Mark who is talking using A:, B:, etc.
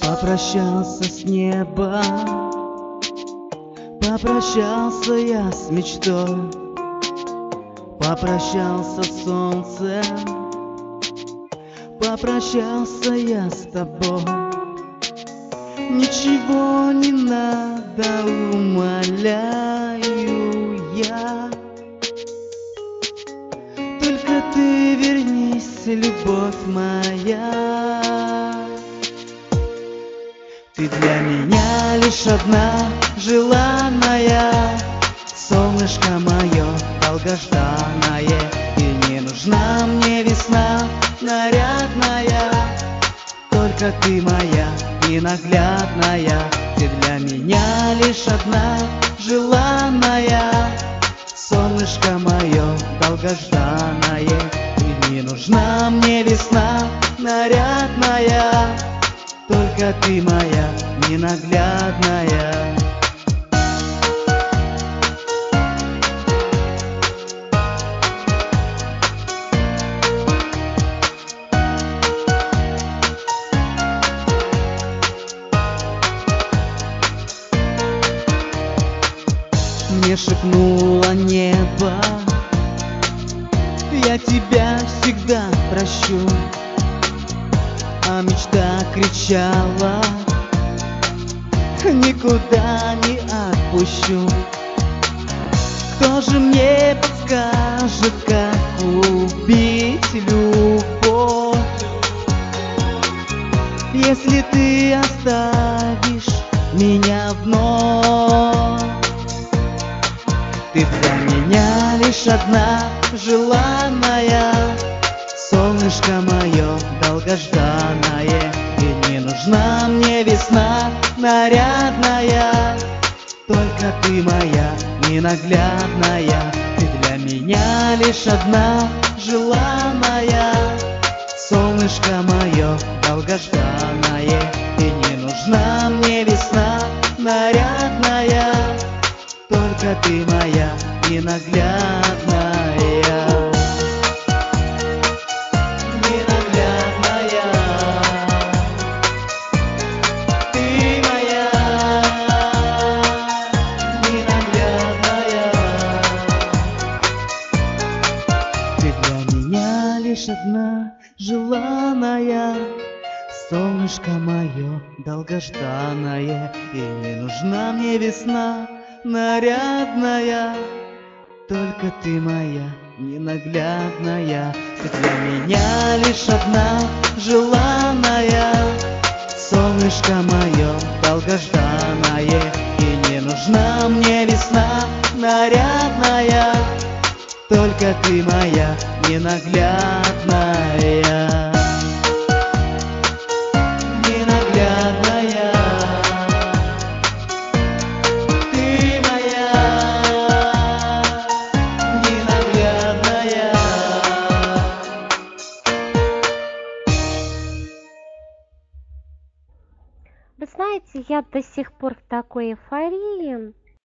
A: Попрощался с небом, попрощался я с мечтой, попрощался с солнцем, попрощался я с тобой. Ничего не надо, умоляю я, только ты вернись, любовь моя. Ты для меня лишь одна желанная, солнышко мое долгожданное. И не нужна мне весна нарядная, только ты моя ненаглядная. Ты для меня лишь одна желанная, солнышко мое долгожданное. И не нужна мне весна нарядная, только ты моя ненаглядная. Мне шепнуло небо: я тебя всегда прощу. А мечта кричала: никуда не отпущу. Кто же мне подскажет, как убить любовь, если ты оставишь меня вновь? Ты для меня лишь одна желанная, солнышко мое долгожданное. И не нужна мне весна нарядная, только ты моя ненаглядная. Ты для меня лишь одна желанная, солнышко мое долгожданное. И не нужна мне весна нарядная, только ты моя ненаглядная. Ненаглядная, ты моя ненаглядная. Ты для меня лишь одна желанная, солнышко мое долгожданное. И не нужна мне весна нарядная, только ты моя ненаглядная. Ты для меня лишь одна желанная, солнышко мое долгожданное. И не нужна мне весна нарядная, только ты моя ненаглядная. Ненаглядная, ты моя ненаглядная.
B: Вы знаете, я до сих пор в такой эйфории.